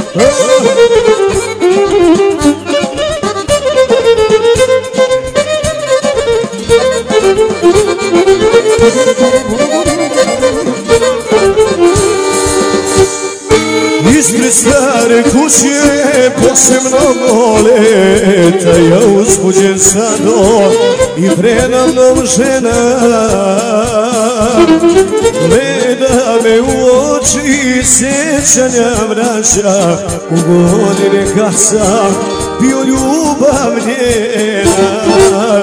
Ispred stare kuće posle mnogo leta ja uzbuđen sadom i predamnom žena gleda me u oči sjećanja vraća u godine kad sam bio ljubav njena.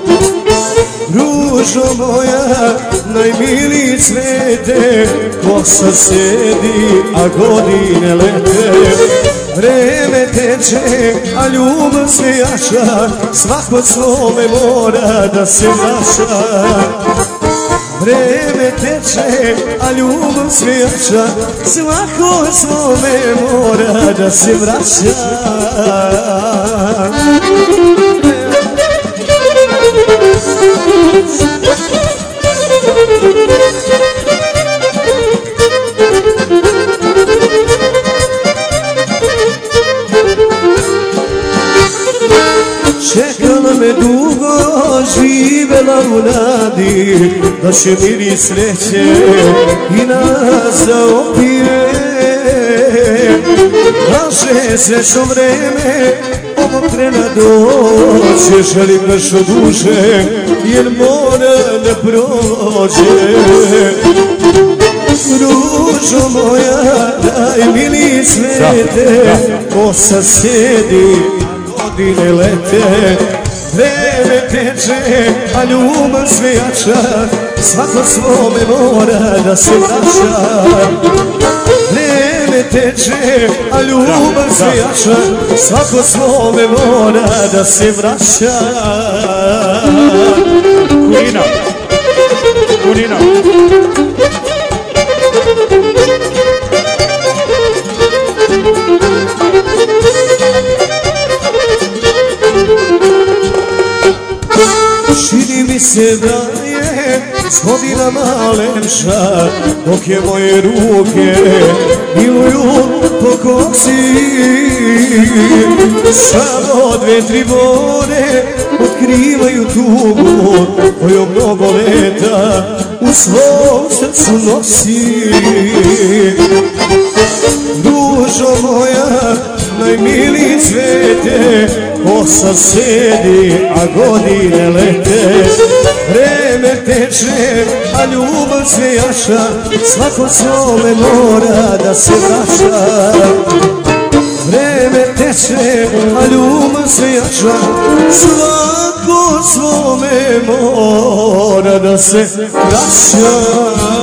Ružo moja, najmiliji cvete, kosa sedi, a godine lete. Vreme teče, a ljubav sve jača, svako svome mora da se vraća. Vreme teče, a ljubav sve jača, svako svome mora da se vraća. Čekala me dugo, živela u nadi da će miris sreće i nas zaopije. Kaže srećno vreme ovog trena doće, želim da što duže jer mora da prođe. Ružo moja, najmiliji cvete, kosa sedi, godine lete. Vreme teče, a ljubav sve jača, svako svome mora da se vraća. Vreme teče, a ljubav sve jača, svako svome mora da se vraća. Kurina, Kurina. Čini mi se da je s godinama lepša, dok je moje ruke miluju po kosi. Samo dve, tri bore otkrivaju tugu koju mnogo leta u svom srcu nosi. Dušo moja, najmiliji cvete, kosa sedi, a godine lete. Vreme teče, a ljubav sve jača, svako svome mora da se vraća. Vreme teče, a ljubav sve jača, svako svome mora da se vraća.